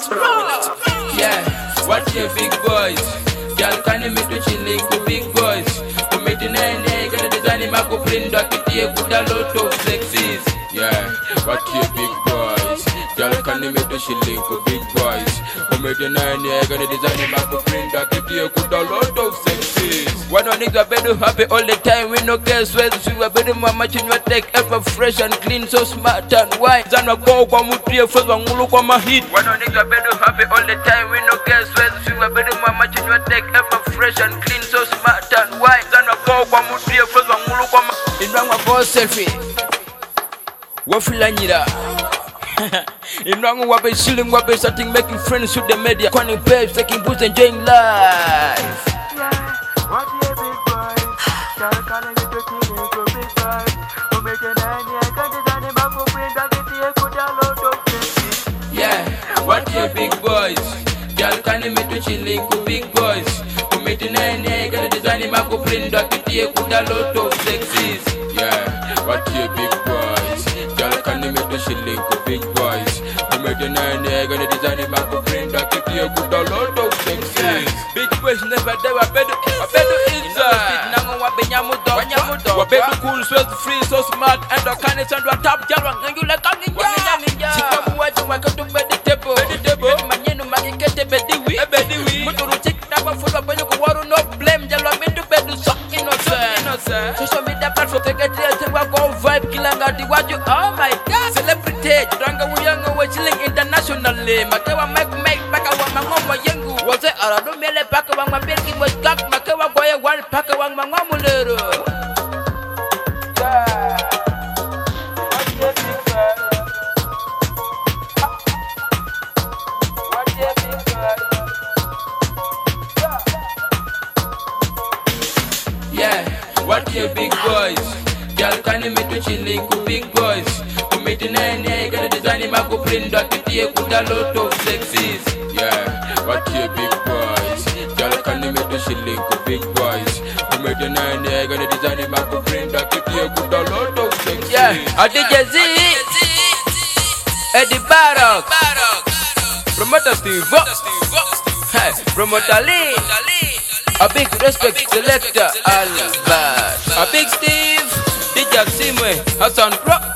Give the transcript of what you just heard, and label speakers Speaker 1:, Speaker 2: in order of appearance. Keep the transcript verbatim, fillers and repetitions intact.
Speaker 1: Yeah, what your big boys? Girl, can you meet to chilling with big boys? Who made the nene, gonna design him, I go print up it here, put a lot of sexies. Yeah, what your big boys? Girl, can you meet to chilling with big boys? Who made the nene, gonna design him, I go print up it here, put a lot of sexies. Why don't nigga better happy all the time? We no guess where to a better mama in your tech ever fresh and clean, so smart and wise. Zana go kwa mutia first one look on my hit. Why don't nigga better happy all the time? We no guess where to a better mama in your tech ever fresh and clean, so smart and wise. Zana go kwa mutia first one look on my in my boss selfie. Wafilanyira. In wrong wabe shilling wabe starting making friends with the media. Calling babes, taking boosts, enjoying life.
Speaker 2: What your big boy? Girl, calling you to kill it, go big boy. Who make an idea? Can't design him up for print, I get the echo down low to fifty.
Speaker 1: Yeah, what your big boys? Girl, can you meet to chilling with big boys? Who make an idea? Gonna design him up for print, I get the echo down low to sexies. Yeah, what your big boys? Girl, can you meet to chilling with big boys? Who make an idea? Gonna design him up for print, I get the echo down low to sexies. Big boys never die, I better, I better inside. Wabedu cool, sweat free, so smart, and the kind of sound what top jarang, and you like a ninja. Chicago watch you want to bed the table, bed the table, Manino Magikete Bediwi, Bediwi, Muturu chick number full of you water no blame, Jalo made to bed to suck innocent. So show me that part for take a day to go vibe, Kilanga, the what you, oh my god, celebrity, Dranga Wuyanga, we're chilling internationally, Matawa make make back a one, my mama Yangu, was it? I don't mean a pack of my baby was got Makawa boy, one pack of one, my mama little. Yeah, what your big boys? Girl, can you meet to chilling with big boys? Who made the nene, gonna design him, I go print up it here, put a lot of sexies. Yeah, what your big boys? Girl, can you meet to chilling with big boys? Who made the nene, gonna design him, I go print up it here, put a lot of sexies. Yeah, I D J Z, Eddie Baroque, Promoter Steve, hey, Promoter Lee. A big respect selector Albert. A big Steve, D J Simwe, Hassan Rock.